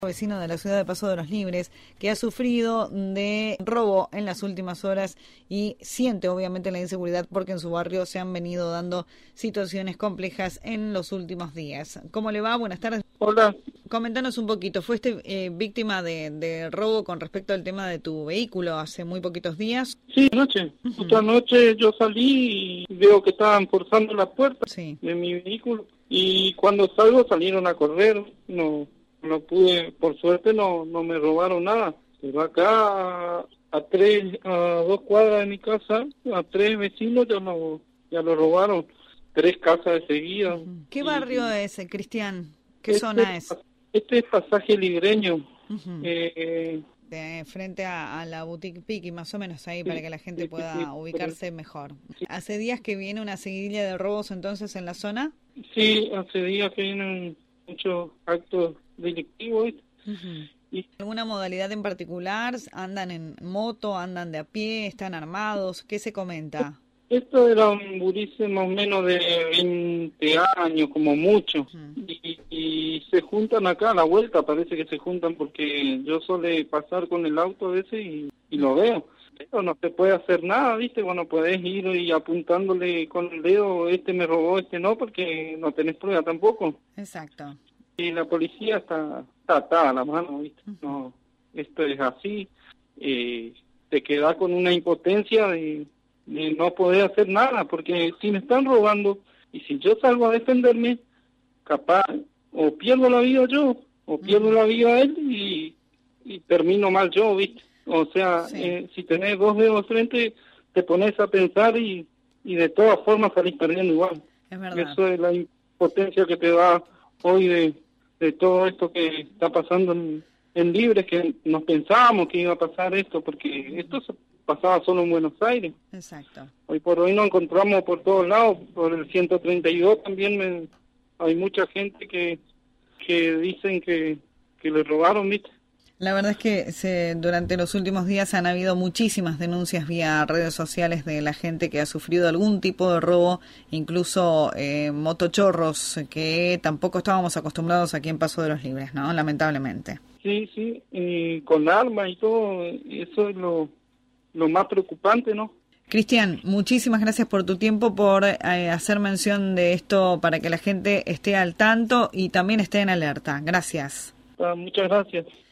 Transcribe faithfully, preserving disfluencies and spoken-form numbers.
Vecino de la ciudad de Paso de los Libres, que ha sufrido de robo en las últimas horas y siente obviamente la inseguridad porque en su barrio se han venido dando situaciones complejas en los últimos días. ¿Cómo le va? Buenas tardes. Hola. Coméntanos un poquito, ¿fuiste eh, víctima de, de robo con respecto al tema de tu vehículo hace muy poquitos días? Sí, anoche. Uh-huh. Justo anoche yo salí y veo que estaban forzando la puerta sí. de mi vehículo y cuando salgo salieron a correr, no... No pude, por suerte no no me robaron nada, pero acá a tres, a dos cuadras de mi casa, a tres vecinos ya lo, ya lo robaron, tres casas de seguida. ¿Qué barrio y, es, Cristian? ¿Qué este, zona es? Este es Pasaje Libreño. Uh-huh. eh, de frente a, a la Boutique Piqui, más o menos ahí, sí, para que la gente sí, pueda sí, ubicarse pero, mejor. Sí. ¿Hace días que viene una seguidilla de robos entonces en la zona? Sí, hace días que vienen muchos actos delictivos. Uh-huh. Y ¿alguna modalidad en particular? ¿Andan en moto, andan de a pie, están armados? ¿Qué se comenta? Esto era un gurice más o menos de veinte años, como mucho, uh-huh. y, y se juntan acá a la vuelta, parece que se juntan porque yo suele pasar con el auto a veces y, y lo veo. Pero no se puede hacer nada, ¿viste? Bueno, podés ir y apuntándole con el dedo, este me robó, este no, porque no tenés prueba tampoco. Exacto. Y la policía está está atada a la mano, ¿viste? Uh-huh. No, esto es así, eh, te quedas con una impotencia de... de no poder hacer nada, porque si me están robando y si yo salgo a defenderme, capaz o pierdo la vida yo o pierdo uh-huh. la vida él y, y termino mal yo, ¿viste? O sea, sí. eh, si tenés dos dedos frente, te pones a pensar y, y de todas formas salís perdiendo igual. Es verdad. Eso es la impotencia que te da hoy de, de todo esto que está pasando en, en Libres, que nos pensábamos que iba a pasar esto, porque esto se pasaba solo en Buenos Aires. Exacto. Hoy por hoy nos encontramos por todos lados, por el ciento treinta y dos también me, hay mucha gente que que dicen que, que le robaron, ¿viste? La verdad es que se, durante los últimos días han habido muchísimas denuncias vía redes sociales de la gente que ha sufrido algún tipo de robo, incluso eh, motochorros, que tampoco estábamos acostumbrados aquí en Paso de los Libres, ¿no? Lamentablemente. Sí, sí, y con armas y todo, eso es lo... lo más preocupante, ¿no? Cristian, muchísimas gracias por tu tiempo, por eh, hacer mención de esto para que la gente esté al tanto y también esté en alerta. Gracias. Ah, muchas gracias.